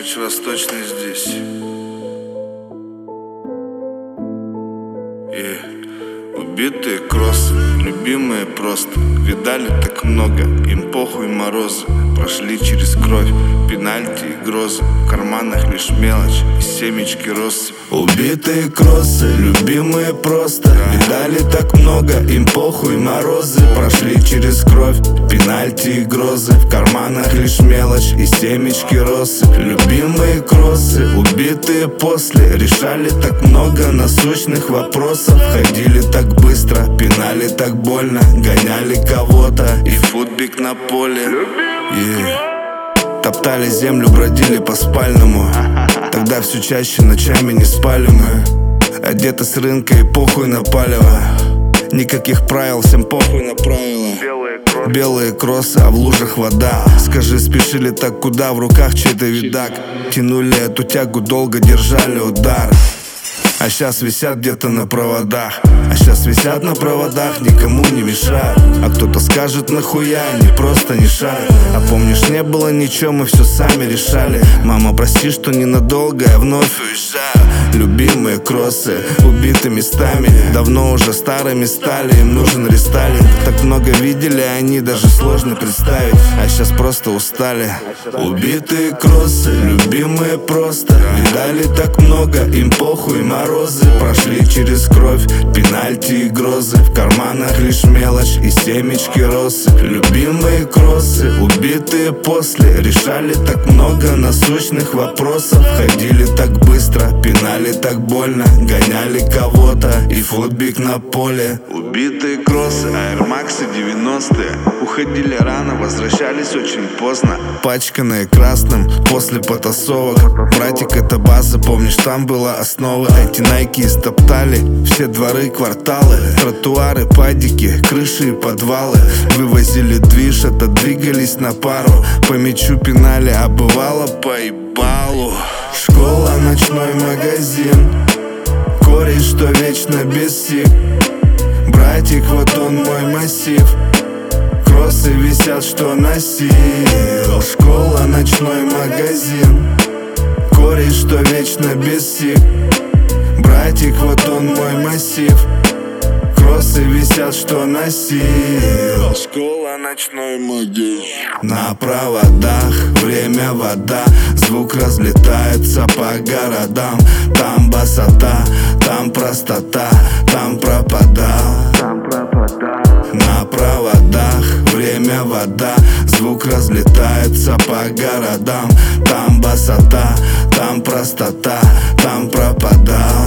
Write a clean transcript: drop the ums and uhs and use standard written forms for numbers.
Ночь восточный здесь. Убитые кроссы, любимые просто. Видали так много, им похуй морозы. Прошли через кровь, пенальти и грозы. В карманах лишь мелочь и семечки россыпь. Убитые кроссы, любимые просто. Видали так много, им похуй морозы. Прошли через кровь, пенальти и грозы. В карманах лишь мелочь и семечки россыпь. Любимые кроссы, убитые после. Решали так много насущных вопросов. Ходили так быстро, пинали так больно. Гоняли кого-то и футбик на поле. Топтали землю, бродили по спальному. Тогда все чаще ночами не спали мы. Одеты с рынка и похуй на палево. Никаких правил, всем похуй на правила. Белые кроссы, а в лужах вода. Скажи, спешили так куда? В руках чей-то видак. Тянули эту тягу, долго держали удар. А сейчас висят где-то на проводах. А сейчас висят на проводах, никому не мешают. А кто-то скажет, нахуя, они просто не шарят. А помнишь, не было ничего, мы все сами решали. Мама, прости, что ненадолго я вновь уезжаю. Любимые кроссы, убиты местами. Давно уже старыми стали, им нужен рестайлинг. Так много видели они, даже сложно представить. А сейчас просто устали. Убитые кроссы, любимые просто. Видали так много, им похуй морозы. Прошли через кровь, пенальти и грозы. В карманах лишь мелочь и семечки россыпь. Любимые кроссы, убитые после. Решали так много насущных вопросов. Ходили так быстро, пинали так больно. Гоняли кого-то и футбик на поле. Убитые кроссы, аэрмаксы 90-е. Уходили рано, возвращались очень поздно. Пачканные красным после потасовок. Братик, это база, помнишь, там была основа. Эти найки истоптали все дворы, кварталы. Тротуары, падики, крыши и подвалы. Вывозили движ, отодвигались на пару. По мячу пинали, а бывало по ебалу. Школа, ночной магазин. Кореш, что вечно без сил. Братик, вот он мой массив. Кроссы висят, что носил. Школа, ночной магазин. Кореш, что вечно без сил. Братик, вот он мой массив. Кроссы висят, что носил. Школа, ночной магазин. На проводах время вода. Звук разлетается по городам. Там басота, там простота. Там пропадал. На проводах время вода. Звук разлетается по городам. Там басота, там простота. Там пропадал.